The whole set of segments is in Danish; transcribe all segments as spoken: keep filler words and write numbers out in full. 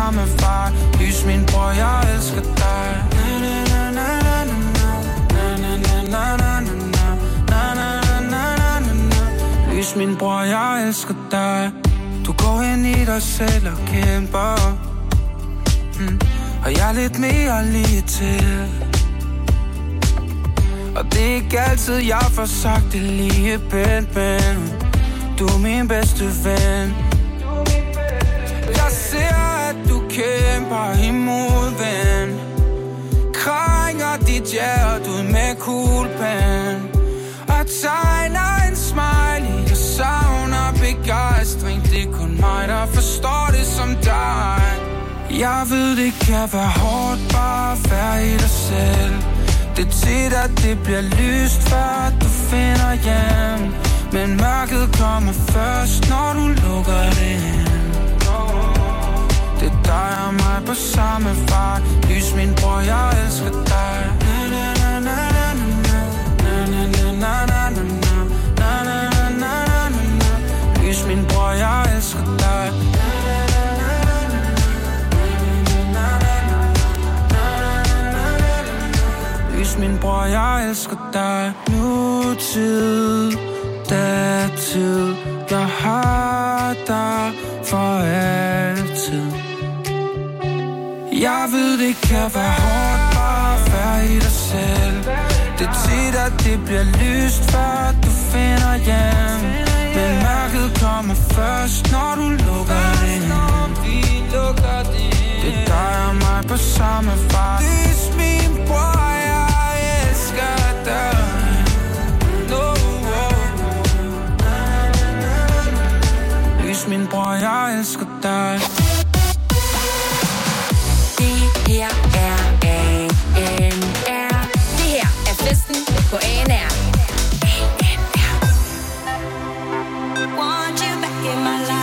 samme vej. Lys min bror, jeg elsker dig. Na na na na na na na na na na na na na. Lys min bror, jeg elsker dig. Du går ind i dig selv og kæmper, mm. og jeg er lidt mere lige til. Og det er ikke altid, jeg får sagt det lige pænt, men du er min bedste ven. Jeg ser, at du kæmper imod ven. Krænger dit hjerte ud med kuglepen og tegner en smiley. Jeg savner begejstring. Det er kun mig, der forstår det som dig. Jeg ved, det kan være hårdt bare at være i dig selv. Det er tit, at det bliver lyst, før du finder hjem. Men mørket kommer først, når du lukker det ind. Det er dig og mig på samme vej. Lys min bror, jeg elsker dig. Na na na na na na na na na na na na. Lys min bror, jeg elsker dig. Lys min bror, jeg elsker dig. Nutid, datid, jeg har dig for altid. Jeg ved, det kan være hårdt bare at være i dig selv. Det er tit, at det bliver lyst, før du finder hjem. Men mørket kommer først, når du lukker det ind. Det er dig og mig på samme vej. Lys min bror, jeg elsker dig. No, lys min bror, jeg elsker dig. Det her er A N R. Det her er festen på A N R. Want you back in my life.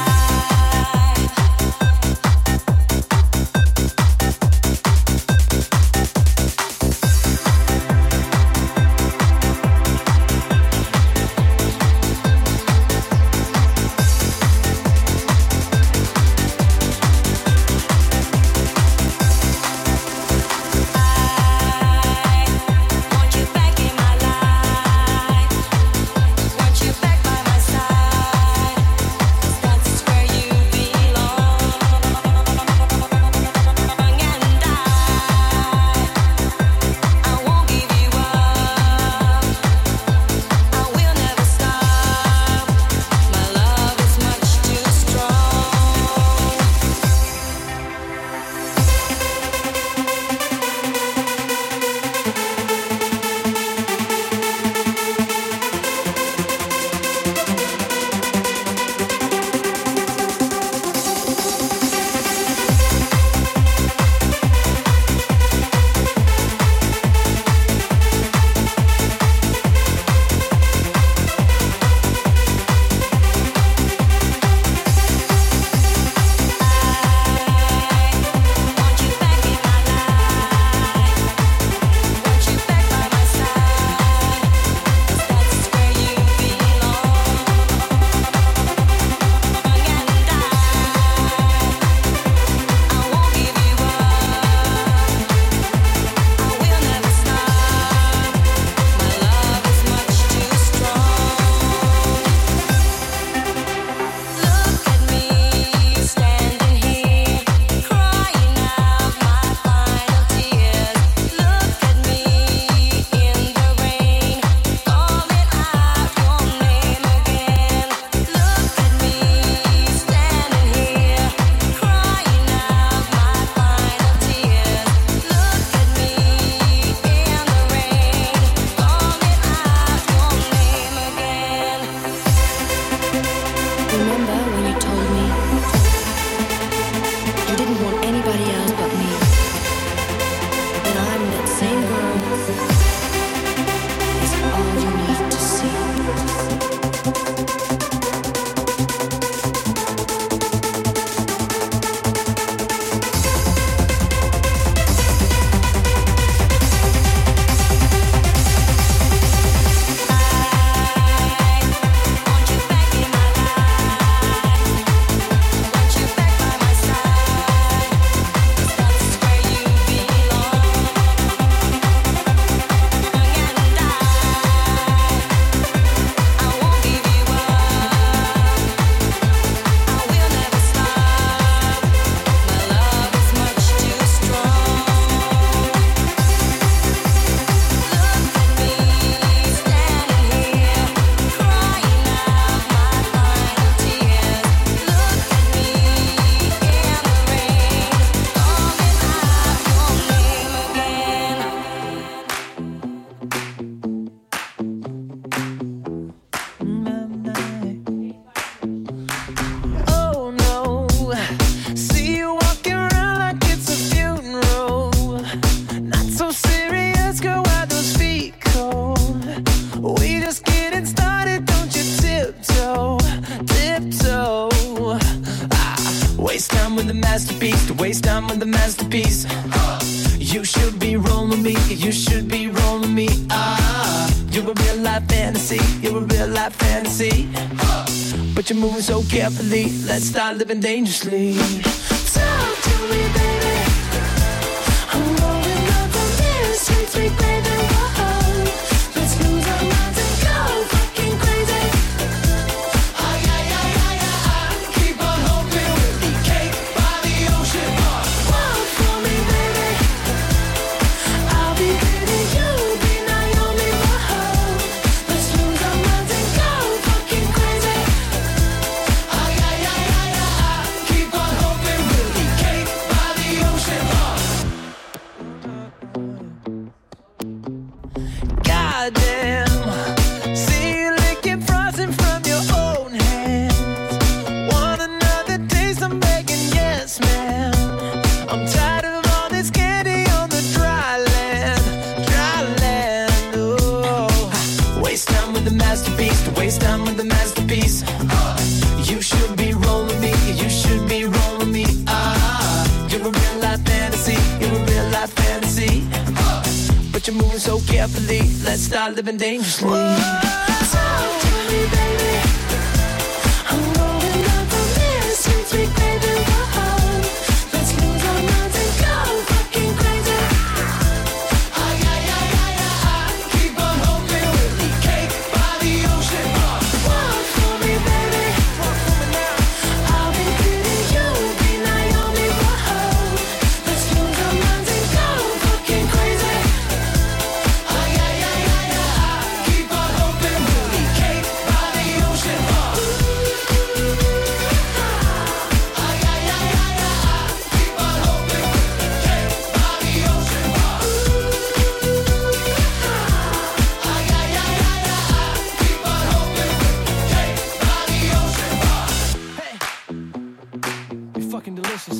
to waste time with the masterpiece. You should be rolling me, you should be rolling me. Ah, you're a real life fantasy, you're a real life fantasy. But you're moving so carefully, let's start living dangerously. Talk to me, baby. I'm rolling up on this sweet, sweet baby. Whoa, let's lose our minds and go fucking crazy. Ay, ay, ay, ay, ay, keep on hoping we'll be cake by the ocean. Walk for me, baby. I'll be pretty, you'll be Naomi. Whoa, let's lose our minds and go fucking crazy. Ay, ay, ay, ay, ay, keep on hoping we'll be cake by the ocean. Goddamn, see you licking frosting from your own hands. Want another taste? I'm begging, yes, ma'am. I'm tired of all this candy on the dry land, dry land. Oh, waste time with the masterpiece, to waste time with the masterpiece. You should be rolling me, you should be rolling me. Ah, you're a real life fantasy, you're a real life fantasy. But you're moving so carefully, let's start living dangerously. Talk to me, baby. I'm rolling up on this sweet, sweet baby. Whoa, let's lose our minds and go fucking crazy. Ay, ay, ay, ay, ay, keep on hoping we'll be cake by the ocean. Walk for me, baby. Walk for me now. I'll be pretty, you'll be Naomi. Whoa, let's lose our minds and go fucking crazy. Ay, ay, ay, ay, ay, keep on hoping we'll be cake by the ocean. Ay, ay, ay, ay, ay, keep on hoping we'll be cake by the ocean. Ay, ay, ay, ay, ay, keep on hoping we'll be cake by the ocean. Hey, you're fucking delicious.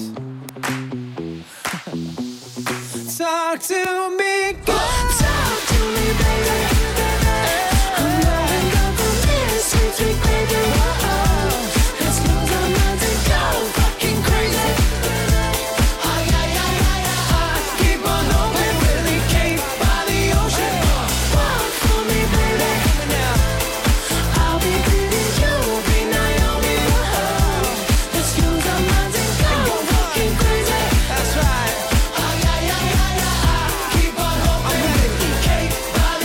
Talk to me, girl. Talk to me, baby. I'm rolling up on this sweet, sweet baby. Whoa, let's lose our minds and go fucking crazy. Ay, ay, ay, ay, ay, keep on hoping we'll be cake by the ocean. Walk for me, baby. I'll be pretty, you'll be Naomi. Whoa, let's lose our minds and go fucking crazy. That's right. Ay, ay, ay, ay, ay, keep on hoping we'll be cake by the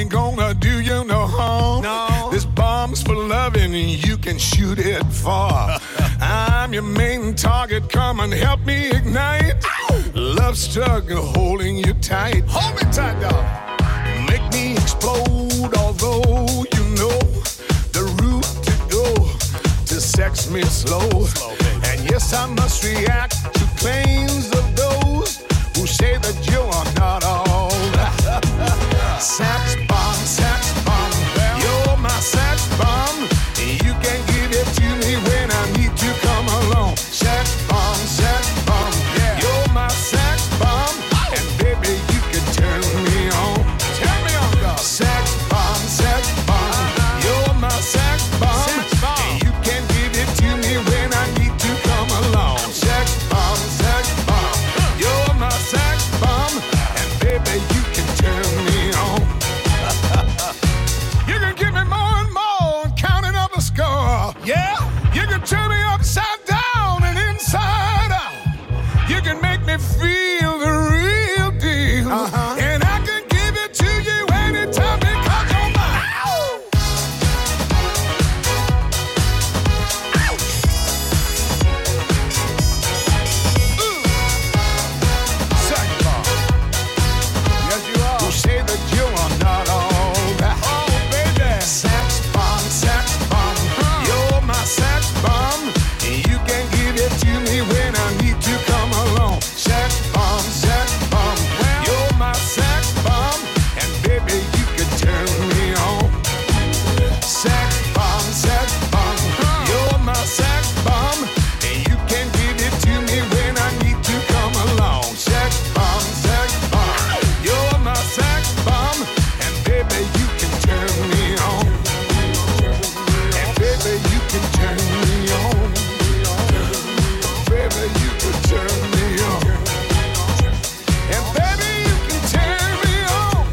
ain't gonna do you no harm. No. This bomb's for loving and you can shoot it far. I'm your main target, come and help me ignite. Ow! Love struggle holding you tight. Hold me tight, dog. Make me explode, although you know the route to go to sex me slow. slow and yes, I must react to claims of those who say that you are not all. Sex bomb, sex bomb, you're my sex bomb. You can give it to me when I need to come along. Sex bomb, sex bomb, you're my sex bomb. And baby, you can turn me on. Turn me on, dog. Sex bomb, sex bomb, you're my sex bomb. And you can give it to me when I need to come along. Sex bomb, sex bomb, you're my sex bomb. And baby, you can turn me on. You can give me more and more, counting up the score. Yeah, you can turn me upside down and inside out. You can make me feel the real deal. Uh-huh. And I can give it to you anytime because you're mine. Ouch. Ooh. Second bar. Yes, you are. Who say that you are not all that? Oh, baby. Sex bomb, sex bomb. You're my sex bomb. You can give it to me when I need to come along. Sex bomb, sex bomb. You're my sex bomb. And baby, you can turn me on. Sex bomb, sex bomb. You're my sex bomb. And you can give it to me when I need to come along. Sex bomb, sex bomb. You're my sex bomb. And baby, you can turn me on. And baby, you can turn me on. Baby, you can turn me on. And baby, you can turn me on.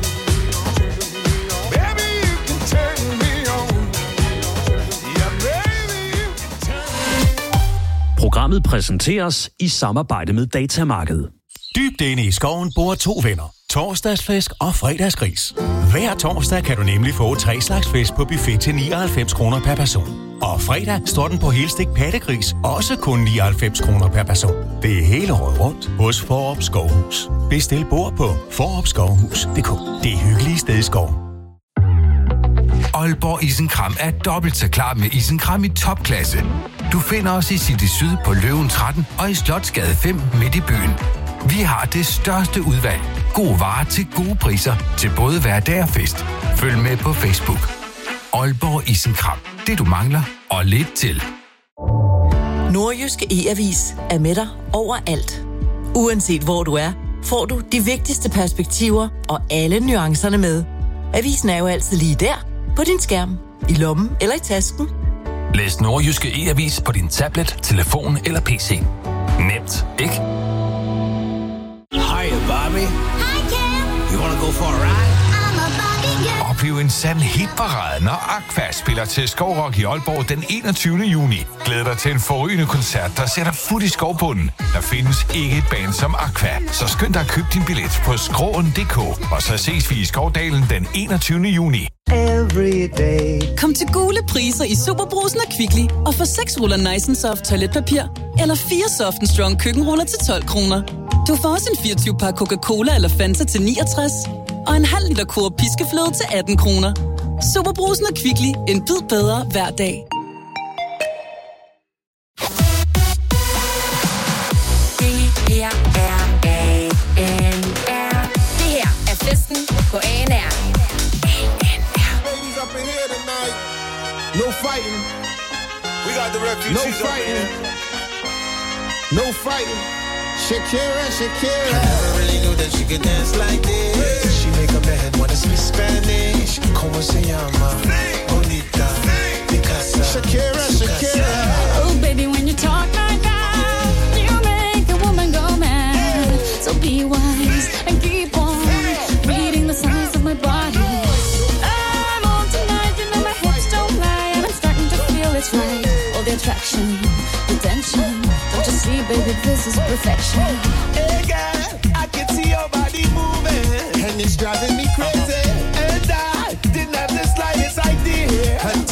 Baby, you can turn me on. Yeah, baby, you can turn me on. Programmet præsenteres i samarbejde med Datamarkedet. Dybt inde i skoven bor to venner. Torsdagsfisk og fredagsgris. Hver torsdag kan du nemlig få tre slags fisk på buffet til nioghalvfems kroner per person. Og fredag står den på helstegt pattegris, også kun nioghalvfems kroner per person. Det er hele året rundt hos Fårup Skovhus. Bestil bord på fårup skovhus punktum d k. Det hyggelige sted i skoven. Aalborg Isenkram er dobbelt så klar med isenkram i topklasse. Du finder os i City Syd på Løven tretten og i Slotsgade fem midt i byen. Vi har det største udvalg. Gode varer til gode priser til både hverdag og fest. Følg med på Facebook. Aalborg Isenkram. Det du mangler og lidt til. Nordjyske E-avis er med dig overalt. Uanset hvor du er, får du de vigtigste perspektiver og alle nuancerne med. Avisen er jo altid lige der, på din skærm, i lommen eller i tasken. Læs Nordjyske E-avis på din tablet, telefon eller P C. Nemt, ikke? Hiya, Bobby. Hi, Ken. You wanna go for a ride? I'm a Barbie girl. Oplev en sand hitparade, når Aqua spiller til Skovrock i Aalborg den enogtyvende juni. Glæd dig til en forrygende koncert, der sætter fod i skovbunden. Der findes ikke et band som Aqua, så skynd dig at købe din billet på skråen punktum d k. Og så ses vi i Skovdalen den enogtyvende juni. Kom til gule priser i Superbrusen og Kvickly og få seks ruller Nice and Soft toiletpapir eller fire Soft and Strong køkkenruller til tolv kroner. Du får også en fireogtyve par Coca-Cola eller Fanta til niogtres og en halv liter Coop piskefløde til atten kroner. Superbrusen og Kvickly. En bid bedre hver dag. Det her er A N R. Det her er festen på A N R. Up in here tonight. No fighting. We got the refugees. No fighting. No fighting. Shakira, Shakira. I never really knew that she could dance like this. Hey. She make a man wanna speak Spanish. Como se llama? Bonita. Picasa. Shakira, Shakira. Oh, baby, when you talk like that, you make a woman go mad. So be wise and keep on reading the signs of my body. It's right, all the attraction, the tension. Don't you see, baby, this is perfection. Hey girl, I can see your body moving, and it's driving me crazy. And I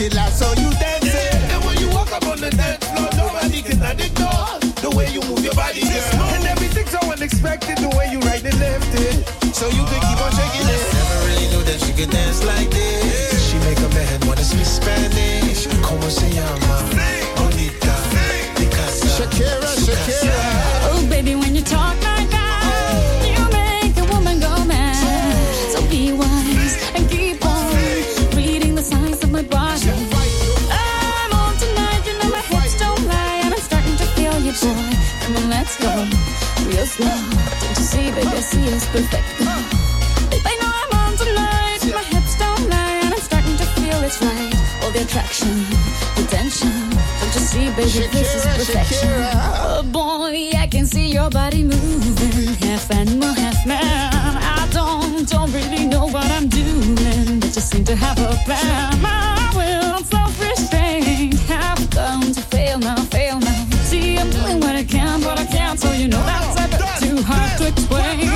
it loud, so you dancing. Yeah. And when you walk up on the dance floor, nobody can ignore the way you move your body, girl. And everything's so unexpected, the way you right and left it. So you can keep on shaking it. Never really knew that she could dance like this. She make a man wanna speak Spanish. Como se llama? Bonita. Picasa. Shakira, Shakira. Oh, baby, when you talk like that, you make a woman go mad. So be wise and keep on reading the signs of my body. I'm on tonight, you know my hips don't lie, and I'm starting to feel you, boy. Come on, let's go real slow. Don't you see, baby, see it's perfect. Baby, I know I'm on tonight, my hips don't lie, and I'm starting to feel it's right. All the attraction, the tension. Don't you see, baby, Shakira, this is perfection. Shakira. Oh boy, I can see your body moving, half animal, half man. I don't, don't really know what I'm doing, but just seem to have a plan. My will, self-restraint, have come to fail now, fail now. See, I'm doing what I can, but I can't, so you know that's a bit too hard to explain.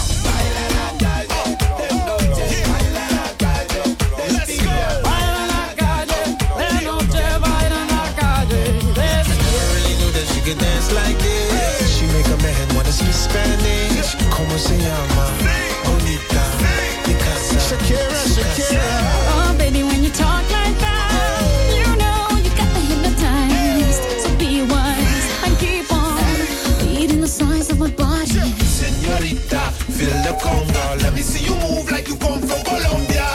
Dance like this. She make a man wanna speak Spanish. Como se llama? Bonita. Picasa. Shakira, Shakira. Oh, baby, when you talk like that, you know you got me hypnotized. So be wise and keep on reading the signs of my body. Señorita, feel the conga. Let me see you move like you come from Colombia.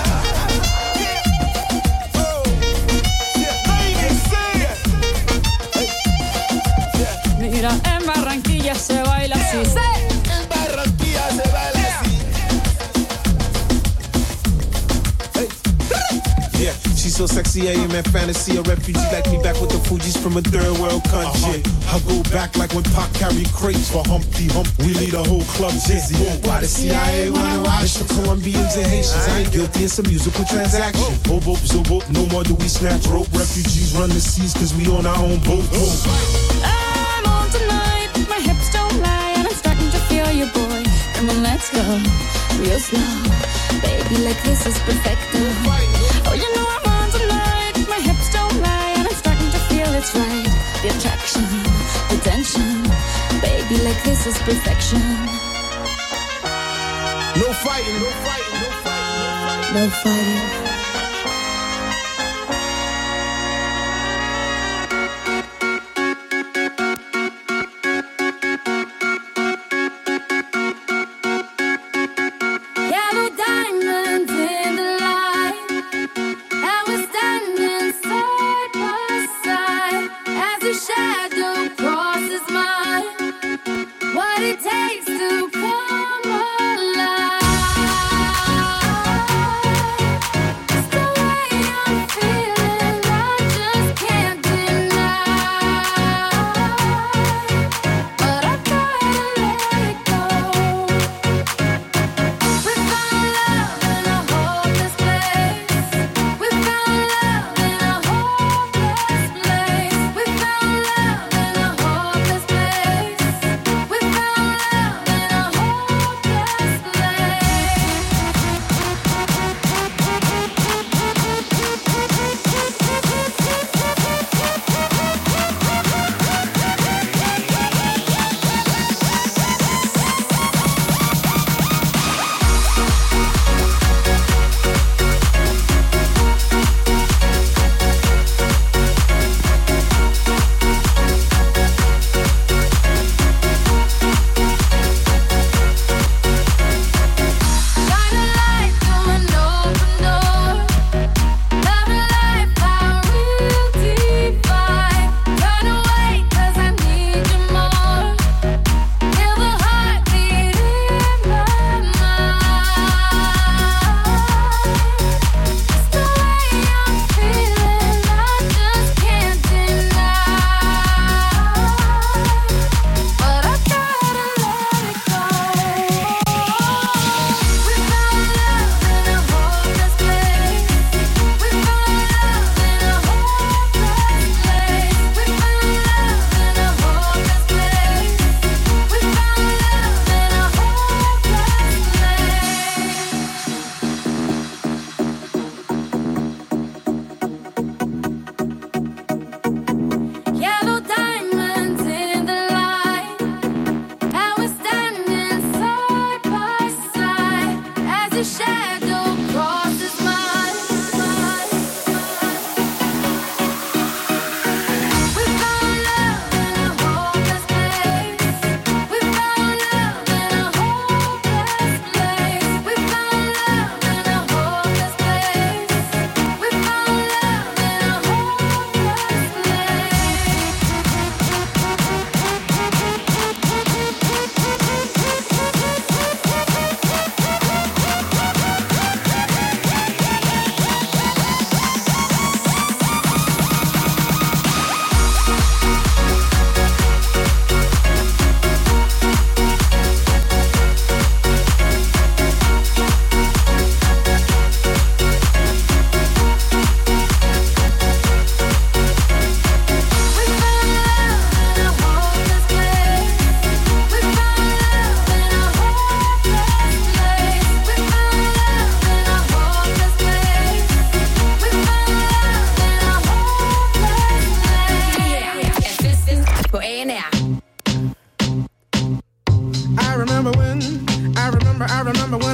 Mira, en Barranquilla se baila así. En Barranquilla se baila así. Yeah, she's so sexy, I am in fantasy. A refugee like me back with the Fugees from a third world country. Uh-huh. I go back like when Pac carried crates for Humpty Hump. We lead a whole club dizzy. Why the C I A wanna watch? It's for Colombians and Haitians. I ain't guilty, it's a musical transaction. Oh, boop, so boop, no more do we snatch rope. Refugees run the seas cause we on our own boat. I'm on tonight, my hips don't lie, and I'm starting to feel you, boy. Come on, let's go real slow. Baby, like this is perfect. Oh, you know I'm on tonight, my hips don't lie, and I'm starting to feel it's right. The attraction, the tension. Baby, like this is perfection. No fighting, no fighting, no fighting, no fighting.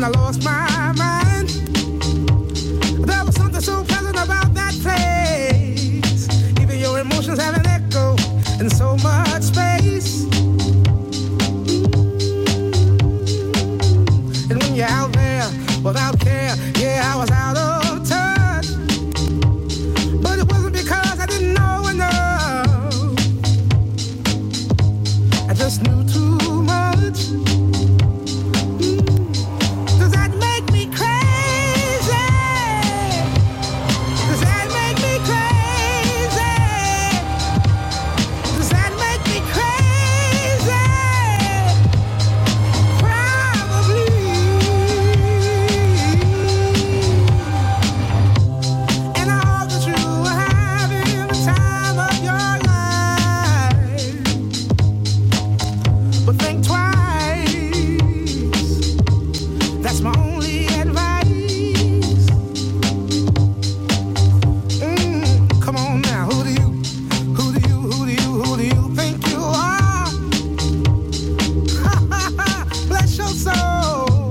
I lost my mind. There was something so pleasant about that place. Even your emotions have an echo in so much space. And when you're out there without care, yeah, I was out of touch. But it wasn't because I didn't know enough. I just knew too much. Does that make me crazy? Does that make me crazy? Does that make me crazy? Probably. And I hope that you are having the time of your life. But think twice. That's my only advice. Mm, come on now, who do you, who do you, who do you, who do you think you are? Bless your soul.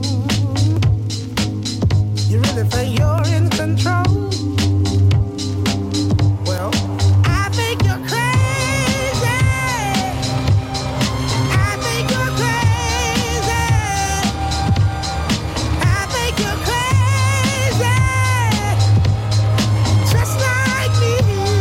You really think you're in control? Well, I think you're crazy. I think you're crazy. I think you're crazy. Just like me.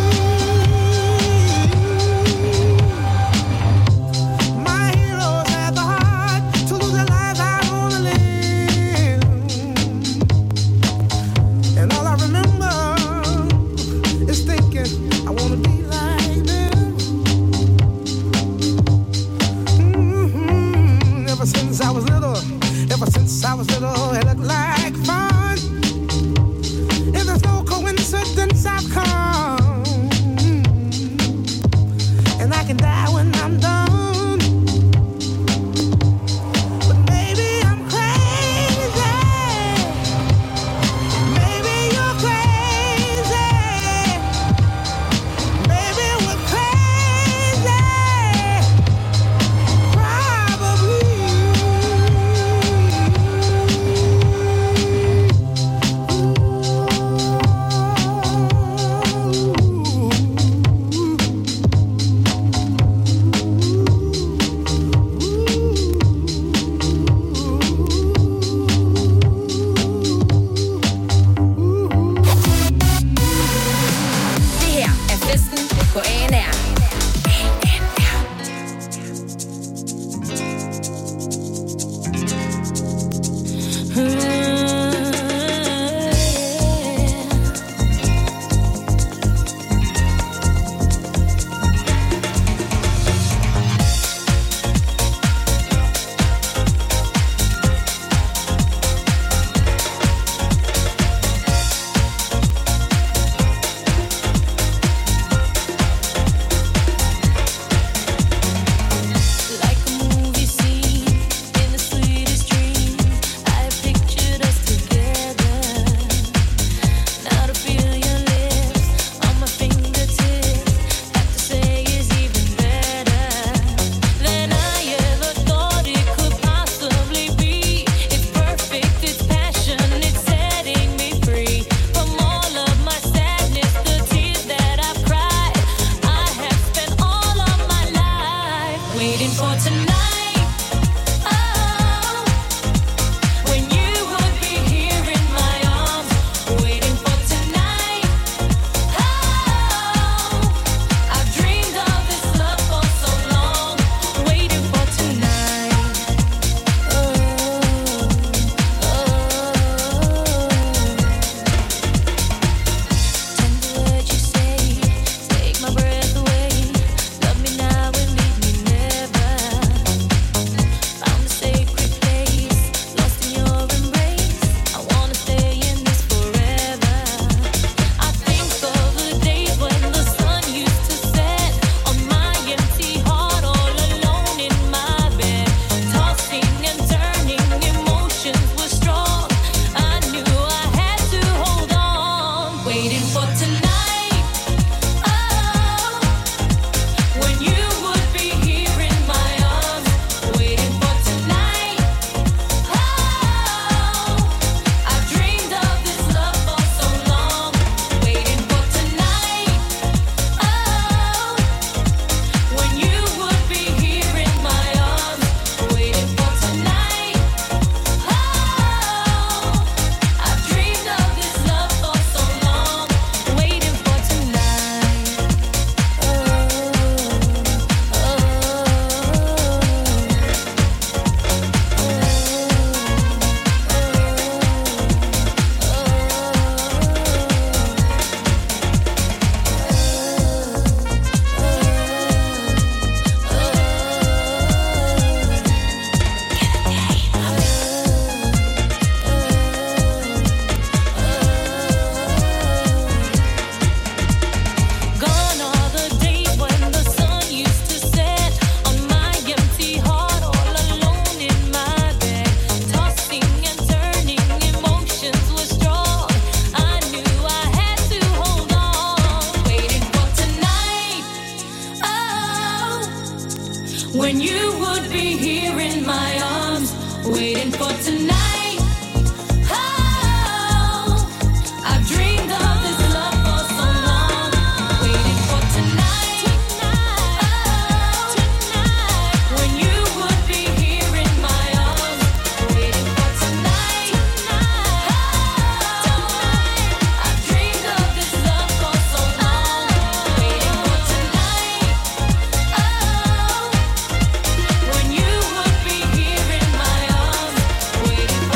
My heroes had the heart to lose their lives out on a limb. And all I remember is thinking, I wanna be like them. Mhm. Ever since I was little, ever since I was little, it looked like fun. And there's no coincidence I've come. And I can die when I'm done. But maybe I'm crazy. Maybe you're crazy. Maybe we're crazy. Probably. Det her er festen på A N R. Like a movie scene in the sweetest dream, I pictured us together. Now to feel your lips on my fingertips, have to say is even better than I ever thought it could possibly be. It's perfect, it's passion, it's setting me free from all of my sadness, the tears that I've cried. I have spent all of my life waiting for tonight. Oh, when you would be here in my arms, waiting for tonight. Oh, I've dreamed of this love for so long, waiting for tonight. Oh, oh. Tender words you say, take my breath away. Love me now and leave me never. when you would be here in my arms, waiting for tonight. Oh, I've dreamed of this love for so long, waiting for tonight. Oh, when you would be here in my arms, waiting for tonight. Oh, I've dreamed of this love for so long, waiting for tonight. Oh, when you would be here in my arms, waiting for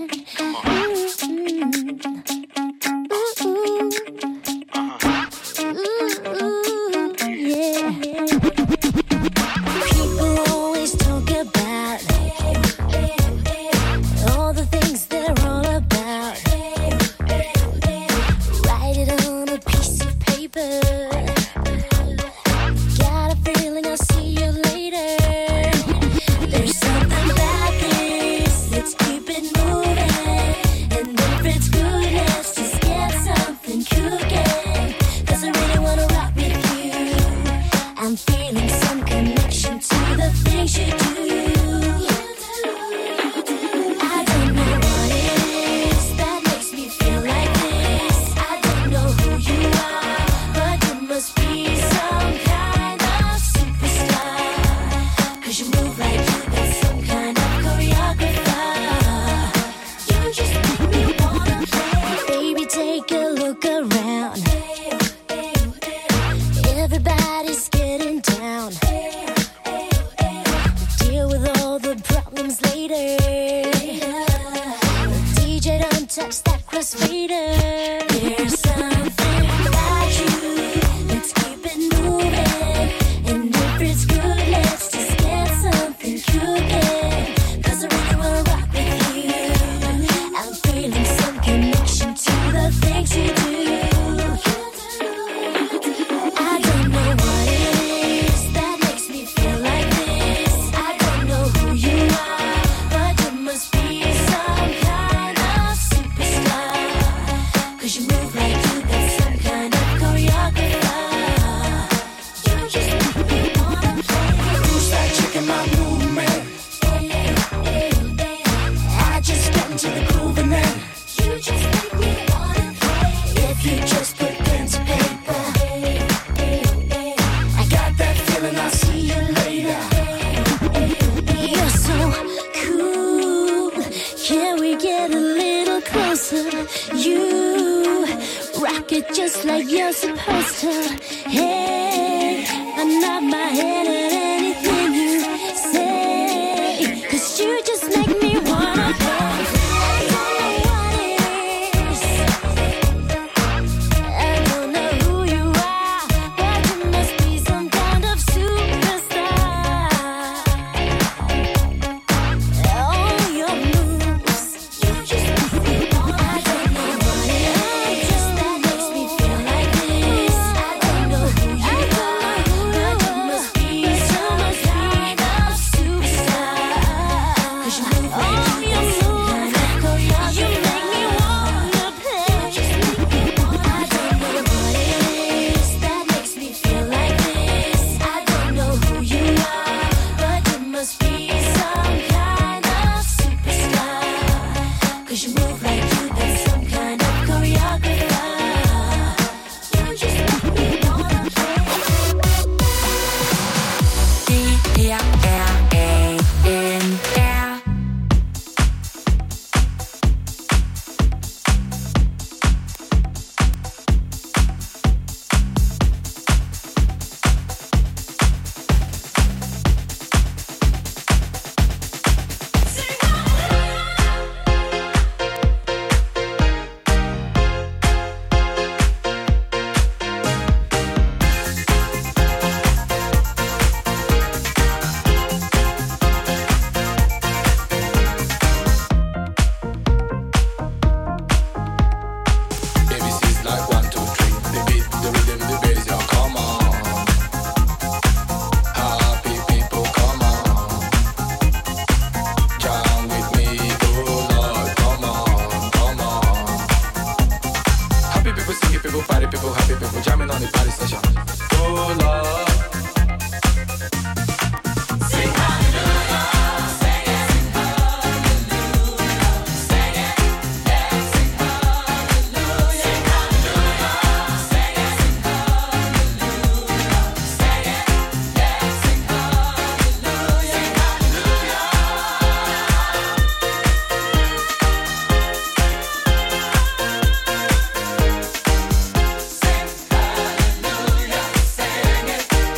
Sing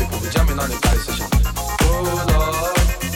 people be jamming on the fly session. Oh Lord.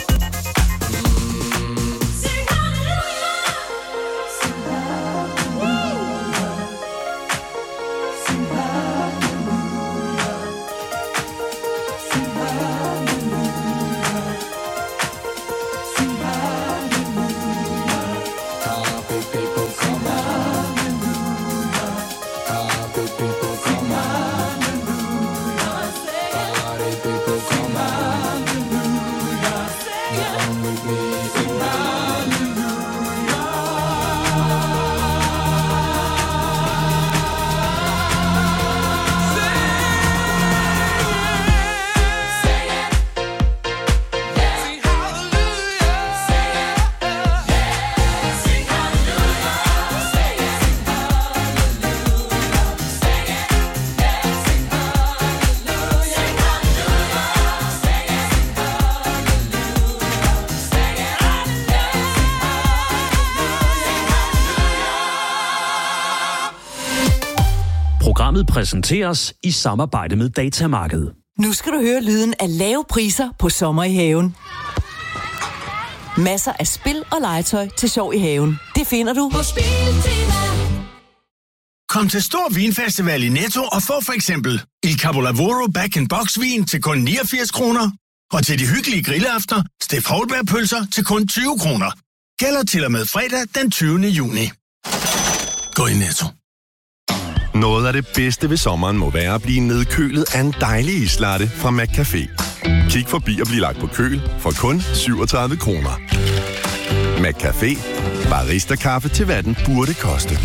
Programmet præsenteres i samarbejde med Datamarkedet. Nu skal du høre lyden af lave priser på sommer i haven. Masser af spil og legetøj til sjov i haven. Det finder du på Spiltema. Kom til Stor Vinfestival i Netto og få for eksempel Il Capolavoro Back-in-Box-vin til kun niogfirs kroner. Og til de hyggelige grillaftener, Steff Holberg-pølser til kun tyve kroner. Gælder til og med fredag den tyvende juni. Gå i Netto. Noget af det bedste ved sommeren må være at blive nedkølet af en dejlig islatte fra McCafé. Kig forbi og bliv lagt på køl for kun syvogtredive kroner. McCafé. Barista-kaffe til hvad den burde koste.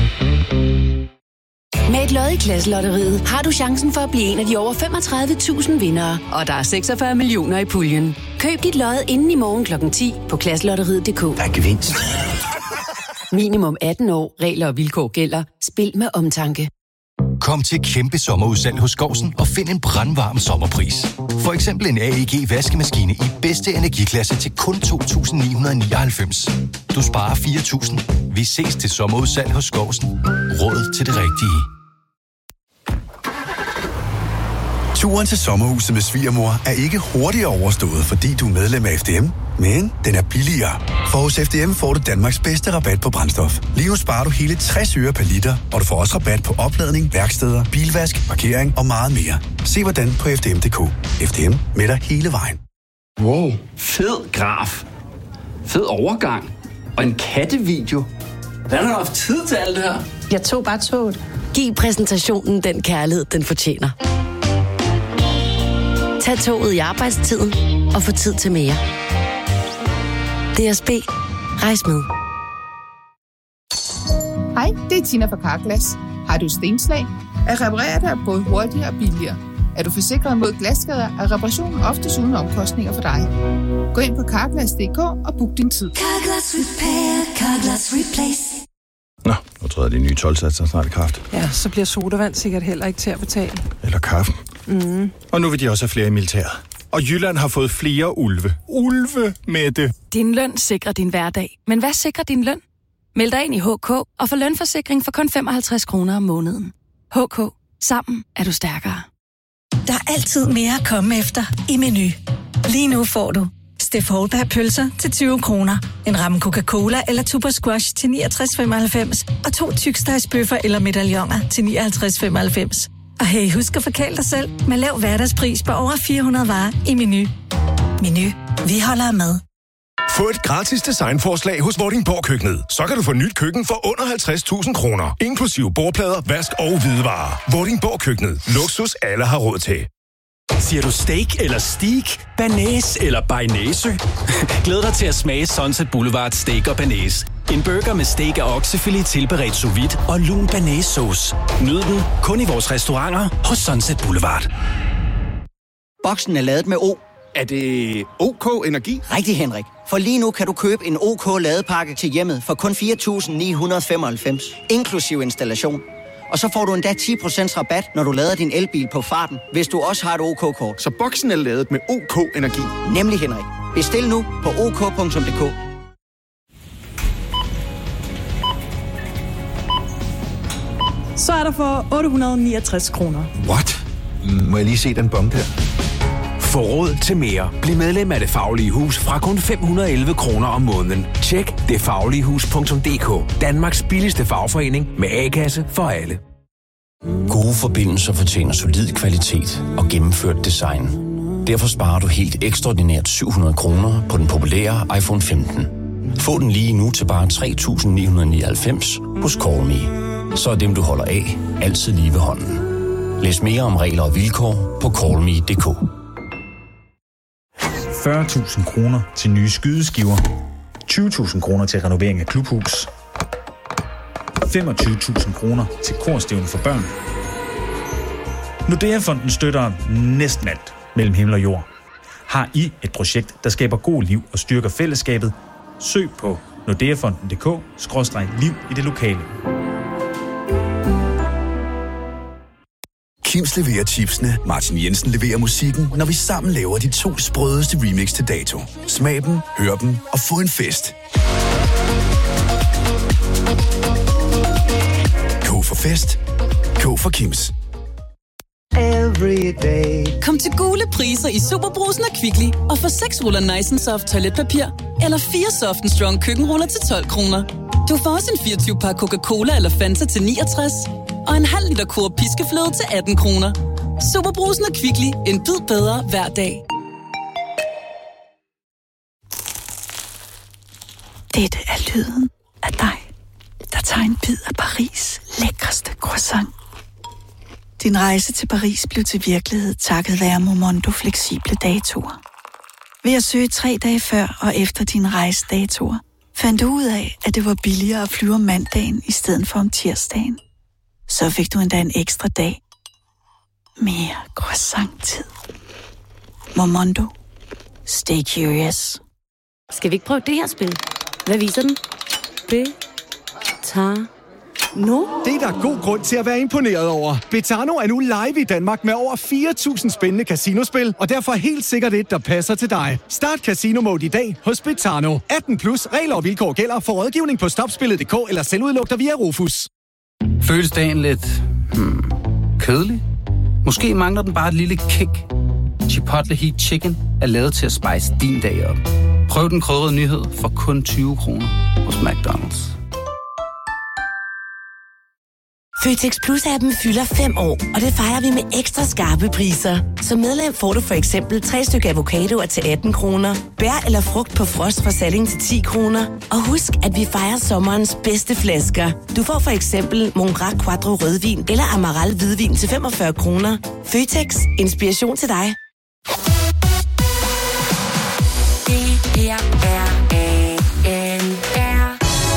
Med et lod i Klasselotteriet har du chancen for at blive en af de over femogtredive tusind vindere. Og der er seksogfyrre millioner i puljen. Køb dit lod inden i morgen klokken ti på klasselotteriet punktum d k. Der er gevinst. Minimum atten år. Regler og vilkår gælder. Spil med omtanke. Kom til kæmpe sommerudsalg hos Skovsen og find en brandvarm sommerpris. For eksempel en A E G vaskemaskine i bedste energiklasse til kun to tusind ni hundrede nioghalvfems. Du sparer fire tusind. Vi ses til sommerudsalg hos Skovsen. Råd til det rigtige. Turen til sommerhuset med svigermor er ikke hurtigere overstået, fordi du er medlem af F D M, men den er billigere. For hos F D M får du Danmarks bedste rabat på brændstof. Lige nu sparer du hele tres øre per liter, og du får også rabat på opladning, værksteder, bilvask, parkering og meget mere. Se hvordan på f d m punktum d k. F D M med dig hele vejen. Wow, fed graf. Fed overgang. Og en kattevideo. Hvordan har du haft tid til alt det her? Jeg tog bare toget. Giv præsentationen den kærlighed, den fortjener. Tag toget i arbejdstiden og få tid til mere. D S B. Rejs med. Hej, det er Tina fra Carglass. Har du stenslag? At reparere det er både hurtigere og billigere. Er du forsikret mod glasskader, er reparationen oftest uden omkostninger for dig. Gå ind på carglass punktum d k og book din tid. Carglass Repair, Carglass Replace. Nå, nu tror jeg, de nye tolvsatser snart i kraft. Ja, så bliver sodavand sikkert heller ikke til at betale. Eller kaffen. Mm. Og nu vil de også have flere i militæret. Og Jylland har fået flere ulve. Ulve, Mette! Din løn sikrer din hverdag. Men hvad sikrer din løn? Meld dig ind i H K og få lønforsikring for kun femoghalvtreds kroner om måneden. H K. Sammen er du stærkere. Der er altid mere at komme efter i Menu. Lige nu får du Steff Holberg pølser til tyve kroner, en ramme Coca-Cola eller Tuber Squash til niogtres femoghalvfems og to tykstegsbøffer eller medaljoner til nioghalvtreds femoghalvfems. Og hey, husk at forkæle dig selv med lav hverdagspris på over fire hundrede varer i Menu. Menu. Vi holder med. Få et gratis designforslag hos Vordingborg Køkkenet. Så kan du få nyt køkken for under halvtreds tusind kroner. Inklusive bordplader, vask og hvidevarer. Vordingborg Køkkenet. Luksus alle har råd til. Siger du steak eller steak? Banæs eller bearnaise? Glæd dig til at smage Sunset Boulevard Steak og Banæs. En burger med steak og oksefilet tilberedt sous vide og lun banæssauce. Nyd den kun i vores restauranter hos Sunset Boulevard. Boksen er lavet med O. Er det OK Energi? Rigtig, Henrik. For lige nu kan du købe en OK ladepakke til hjemmet for kun fire tusind ni hundrede femoghalvfems, inklusiv installation. Og så får du endda ti procent rabat, når du lader din elbil på farten, hvis du også har et OK-kort. Så boksen er lavet med OK Energi? Nemlig, Henrik. Bestil nu på o k punktum d k. Så er der for otte hundrede niogtres kroner. What? Må jeg lige se den bombe der? Få råd til mere. Bliv medlem af Det Faglige Hus fra kun fem hundrede og elleve kroner om måneden. Tjek det faglige hus punktum d k. Danmarks billigste fagforening med A-kasse for alle. Gode forbindelser fortjener solid kvalitet og gennemført design. Derfor sparer du helt ekstraordinært syv hundrede kroner på den populære iPhone femten. Få den lige nu til bare tre tusind ni hundrede og nioghalvfems hos Callme. Så er dem, du holder af, altid lige ved hånden. Læs mere om regler og vilkår på callme punktum d k. fyrre tusind kroner til nye skydeskiver, tyve tusind kroner til renovering af klubhus, femogtyve tusind kroner til korstævne for børn. Nordea-fonden støtter næsten alt mellem himmel og jord. Har I et projekt, der skaber god liv og styrker fællesskabet? Søg på nordeafonden punktum d k skråstreg liv i det lokale. Kims leverer chipsene, Martin Jensen leverer musikken, når vi sammen laver de to sprødeste remix til dato. Smag dem, hør dem og få en fest. K for fest. K for Kims. Every day. Kom til gule priser i Superbrusen og Kvickly og få seks ruller Nice and Soft toiletpapir eller fire Soft and Strong køkkenruller til tolv kroner. Du får også en fireogtyve pakke Coca-Cola eller Fanta til niogtres og en halv liter Coop piskefløde til atten kroner. Superbrusen og Kvickly. En bid bedre hver dag. Dette er lyden af dig, der tager en bid af Paris' lækreste croissant. Din rejse til Paris blev til virkelighed takket være Momondo fleksible datoer. Ved at søge tre dage før og efter din rejsedatoer, fandt du ud af, at det var billigere at flyve om mandagen i stedet for om tirsdagen. Så fik du endda en ekstra dag. Mere croissant-tid. Momondo. Stay curious. Skal vi ikke prøve det her spil? Hvad viser den? Be. Ta. No? Det er der god grund til at være imponeret over. Betano er nu live i Danmark med over fire tusind spændende casinospil, og derfor helt sikkert et, der passer til dig. Start Casino Mode i dag hos Betano. atten plus regler og vilkår gælder for rådgivning på stopspillet punktum d k eller selvudluk dig via Rufus. Føles dagen lidt hmm, kedelig? Måske mangler den bare et lille kick. Chipotle Heat Chicken er lavet til at spice din dag op. Prøv den krydrede nyhed for kun tyve kroner hos McDonald's. Føtex Plus-appen fylder fem år, og det fejrer vi med ekstra skarpe priser. Som medlem får du for eksempel tre stykker avocadoer til atten kroner, bær eller frugt på frost fra Salling til ti kroner. Og husk, at vi fejrer sommerens bedste flasker. Du får for eksempel Mongrac Quattro rødvin eller Amaral hvidvin til femogfyrre kroner. Føtex. Inspiration til dig. Det her er A N R.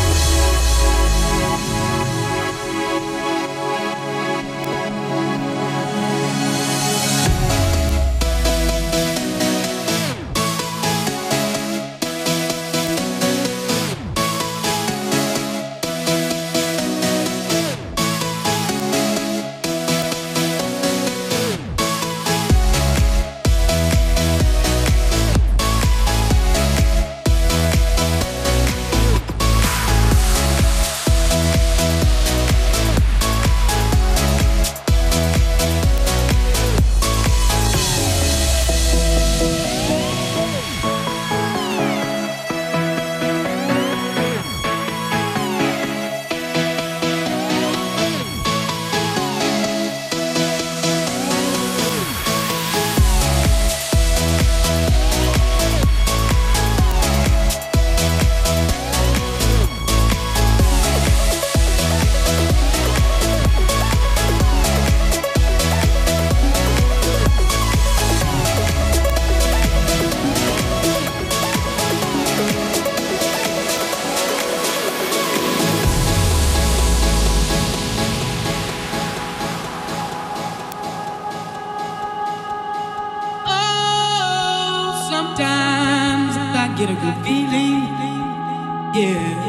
get a good feeling, yeah.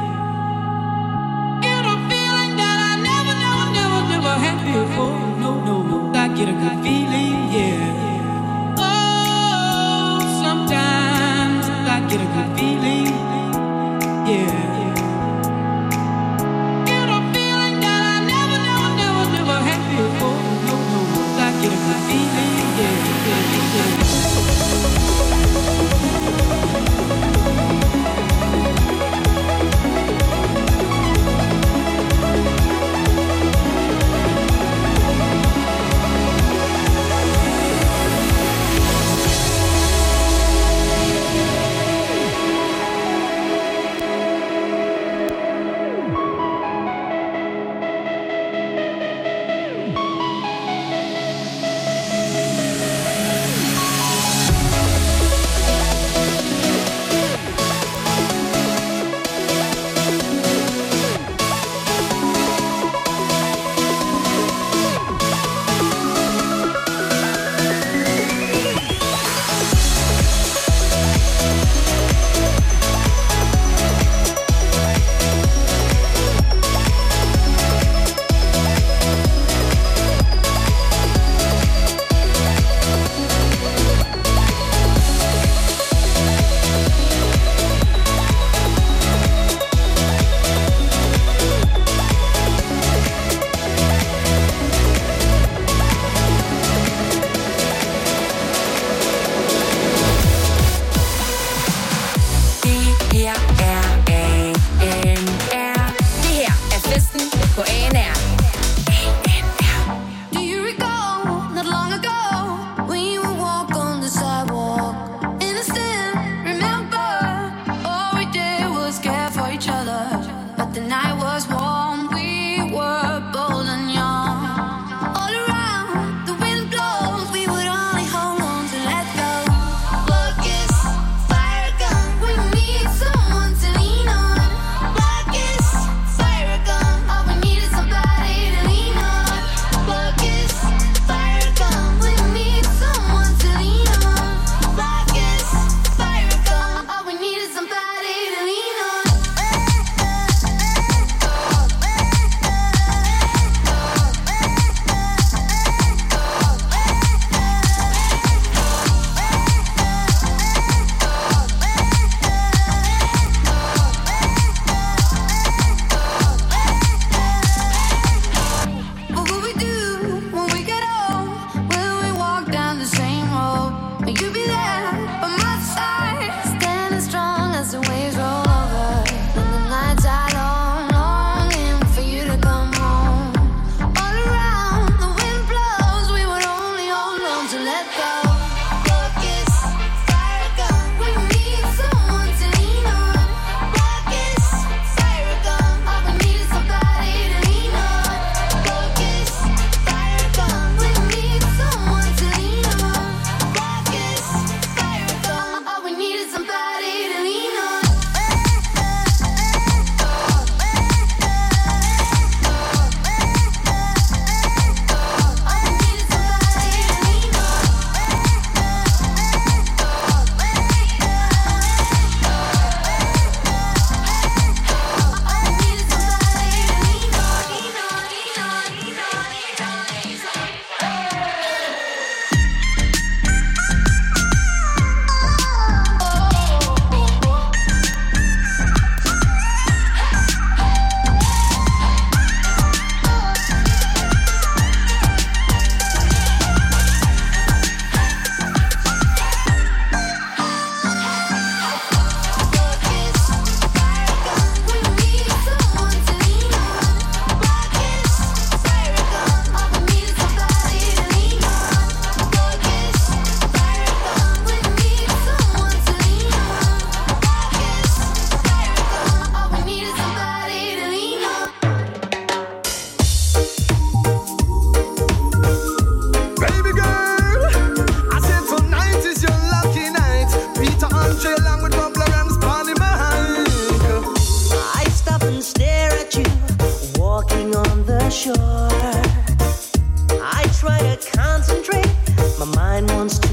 Get a feeling that I never, never, never, never had before. No, no, no, I get a good feeling, yeah. Oh, sometimes I get a good feeling, yeah. Get a feeling that I never, never, never, never had before. No, no, no, I get a good feeling, yeah, yeah, yeah.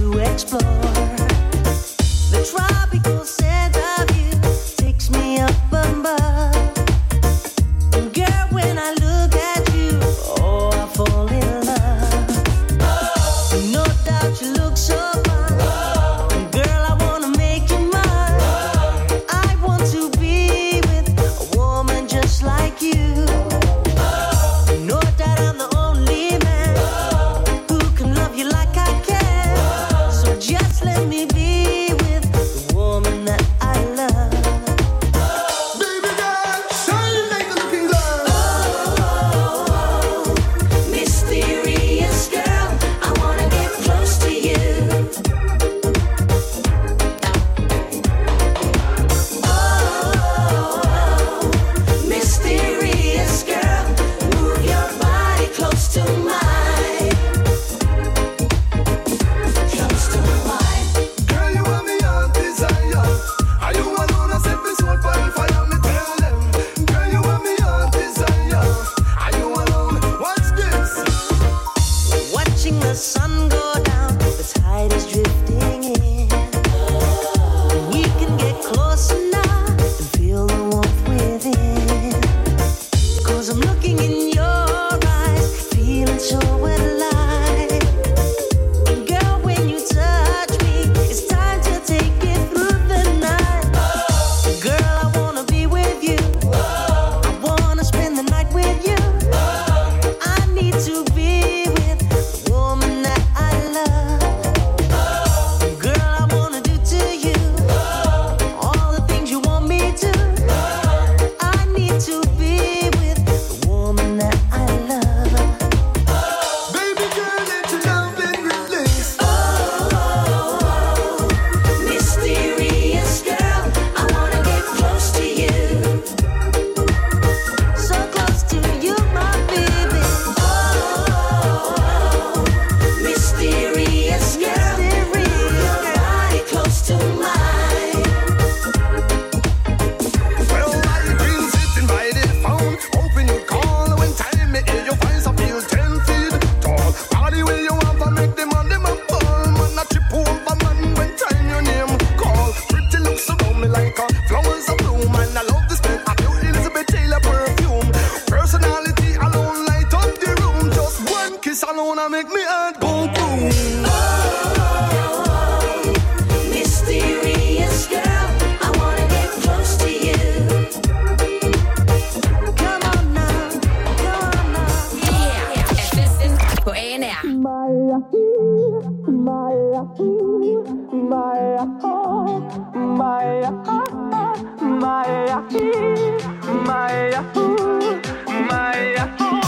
to explore. The tropical scent of you takes me up above. And girl, when I look at you, oh, I fall in love. No doubt you look so fine. Girl, I wanna make you mine. I want to be with a woman just like you. No doubt I'm the only man who can love you like I can. So just let me be with the woman that I love. Baby girl, shine like the looking glass. Oh, mysterious girl, I wanna get close to you. Oh, mysterious girl, move your body close to mine. Close to mine. Girl, you are my heart desire. Are you alone? I set my soul on fire. Me tell them. Girl, you are my heart desire. Are you alone? Watch this. Watching the sun go down, the tide is drifting in. We can get closer now and feel the warmth within. Cause I'm looking in your eyes, feeling so alive. And girl, when you touch me, it's time to take it through the night. Girl, I wanna be with you. I wanna spend the night with you. I need to be with the woman that I love. Girl, I wanna do to you all the things you want me to. I need to be with the woman that I love. Baby girl, let your love and release. Oh, mysterious girl, I wanna get close to you. So close to you, my baby. Oh, mysterious girl, move your body close to mine. Well, I've been sitting by the phone, hoping you call. When time me hear your voice, I feel ten feet tall. Party where you want to make them on them a ball. Man, I trip over man when time your name call. Pretty looks around me like a flowers of bloom. And I love the smell of your Elizabeth Taylor perfume. Personality alone light up the room. Just one kiss alone, I make me heart go boom. Mysterious girl, I wanna get close to you. Come on now, come on now. Her er festen på A N R. Maja, Maja, Maja, Maja, Maja, Maja, Maja,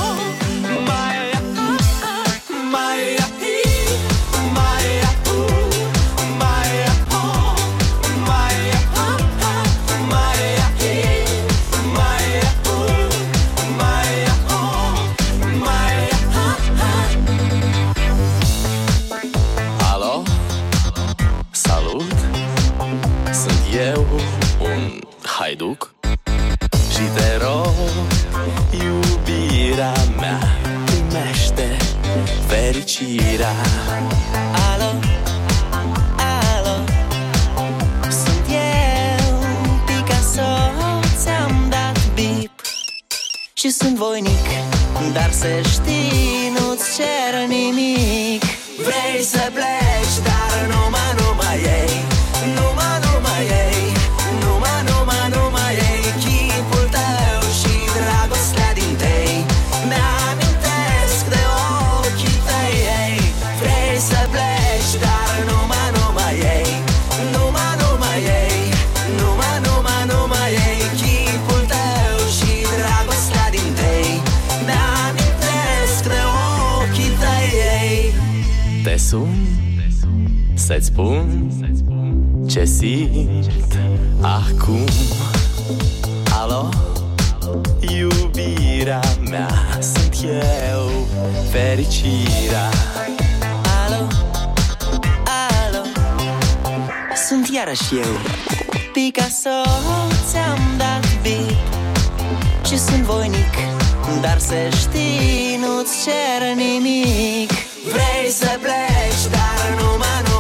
Alo? Salut! Sunt eu, un haiduc și te rog, iubirea mea, primește fericirea. Alo, alo, sunt eu, Picasso, ți-am dat bip și sunt voinic, dar să știi, nu-ți cer nimic. Vrei să pleci, dar numai, numai ei, numai, numai ei, numai, numai, numai ei, chipul tău și dragostea din tei, mi-amintesc de ochii tăi, ei. Vrei să pleci, dar numai, numai ei, numai, numai ei, numai, numai, numai ei, chipul tău și dragostea din tei, mi-amintesc de ochii tăi, ei. Te sun, să-ți spun ce simt acum. Alo? Iubirea mea, sunt eu, fericirea. Alo, alo, sunt iarăși eu, Picasso, ți-am dat bip și sunt voinic, dar să știi, nu-ți cer nimic. Vrei să pleci, dar numai,